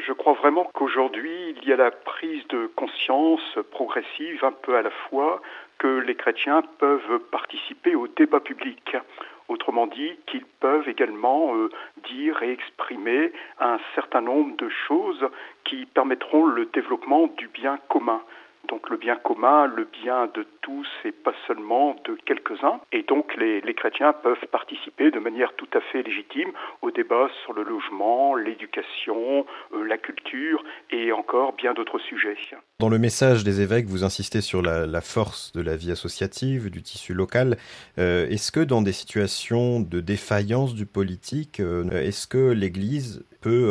Je crois vraiment qu'aujourd'hui, il y a la prise de conscience progressive, un peu à la fois, que les chrétiens peuvent participer au débat public. Autrement dit, qu'ils peuvent également dire et exprimer un certain nombre de choses qui permettront le développement du bien commun. Donc le bien commun, le bien de tous et pas seulement de quelques-uns. Et donc les chrétiens peuvent participer de manière tout à fait légitime au débat sur le logement, l'éducation, la culture et encore bien d'autres sujets. Dans le message des évêques, vous insistez sur la force de la vie associative, du tissu local. Est-ce que dans des situations de défaillance du politique, est-ce que l'Église peut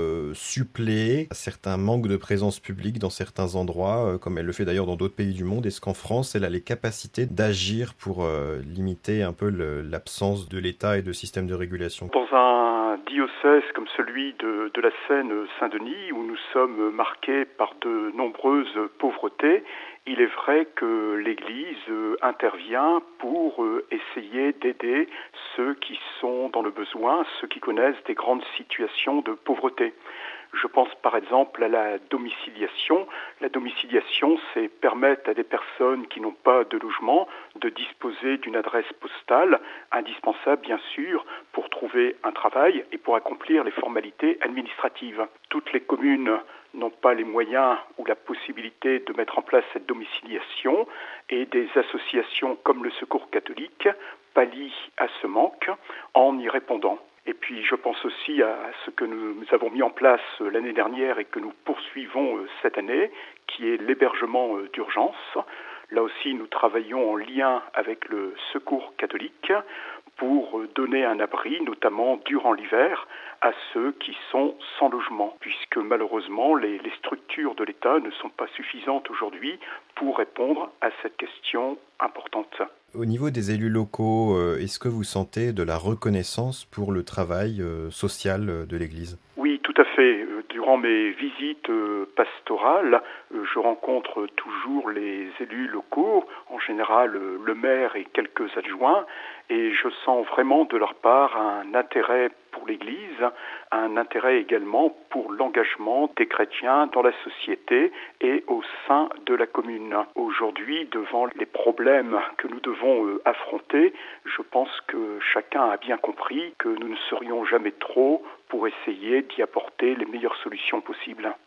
suppléer à certains manques de présence publique dans certains endroits, comme elle le fait d'ailleurs dans d'autres pays du monde? Est-ce qu'en France, elle a les capacités d'agir pour limiter un peu l'absence de l'État et de système de régulation? Dans un diocèse comme celui de la Seine-Saint-Denis, où nous sommes marqués par de nombreuses pauvretés, il est vrai que l'Église intervient pour essayer d'aider ceux qui sont dans le besoin, ceux qui connaissent des grandes situations de pauvreté. Je pense par exemple à la domiciliation. La domiciliation, c'est permettre à des personnes qui n'ont pas de logement de disposer d'une adresse postale, indispensable bien sûr pour trouver un travail et pour accomplir les formalités administratives. Toutes les communes n'ont pas les moyens ou la possibilité de mettre en place cette domiciliation et des associations comme le Secours catholique pallient à ce manque en y répondant. Et puis je pense aussi à ce que nous avons mis en place l'année dernière et que nous poursuivons cette année, qui est l'hébergement d'urgence. Là aussi, nous travaillons en lien avec le Secours catholique pour donner un abri, notamment durant l'hiver, à ceux qui sont sans logement, puisque malheureusement, les structures de l'État ne sont pas suffisantes aujourd'hui pour répondre à cette question importante. Au niveau des élus locaux, est-ce que vous sentez de la reconnaissance pour le travail social de l'Église? Oui, tout à fait. Durant mes visites pastorales, je rencontre toujours les élus locaux, en général le maire et quelques adjoints, et je sens vraiment de leur part un intérêt pour l'Église, un intérêt également pour l'engagement des chrétiens dans la société et au sein de la commune. Aujourd'hui, devant les problèmes que nous devons affronter, je pense que chacun a bien compris que nous ne serions jamais trop pour essayer d'y apporter les meilleures solutions possibles.